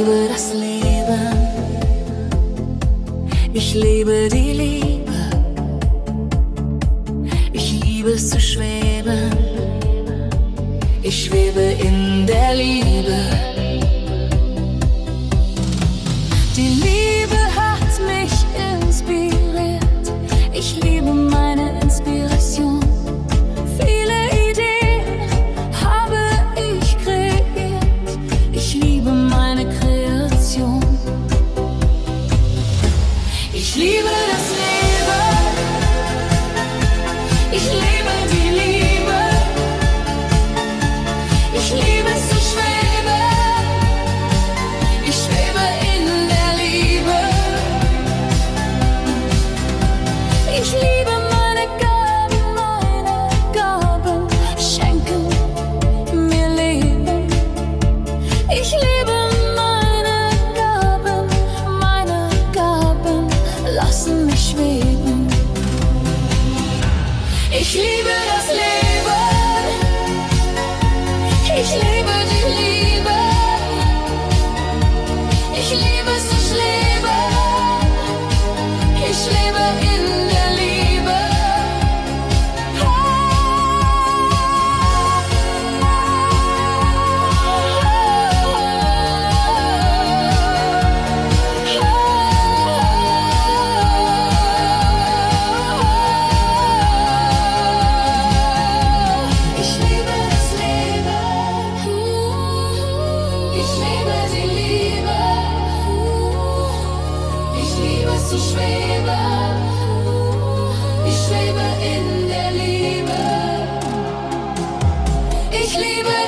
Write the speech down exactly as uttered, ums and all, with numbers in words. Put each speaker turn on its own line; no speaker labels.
liebe das Leben, ich liebe die Liebe, ich liebe es zu schweben, ich schwebe in der Liebe. Die Liebe hat mich inspiriert, ich liebe meine Inspiration. Viele Ideen habe ich kreiert, ich liebe meine Kreation. Ich liebe das Leben, ich liebe die Liebe, ich liebe es zu schweben, ich schwebe in der Liebe. Ich liebe meine Gaben, meine Gaben schenken mir Leben. Ich liebe meine Gaben, meine Gaben lassen mich schweben. Ich liebe das Leben, ich liebe die Liebe, ich liebe es zu schweben, ich schwebe in der Liebe. Ich liebe das Leben, ich liebe die Liebe, ich liebe es zu schweben, ich schwebe in der Liebe. Ich liebe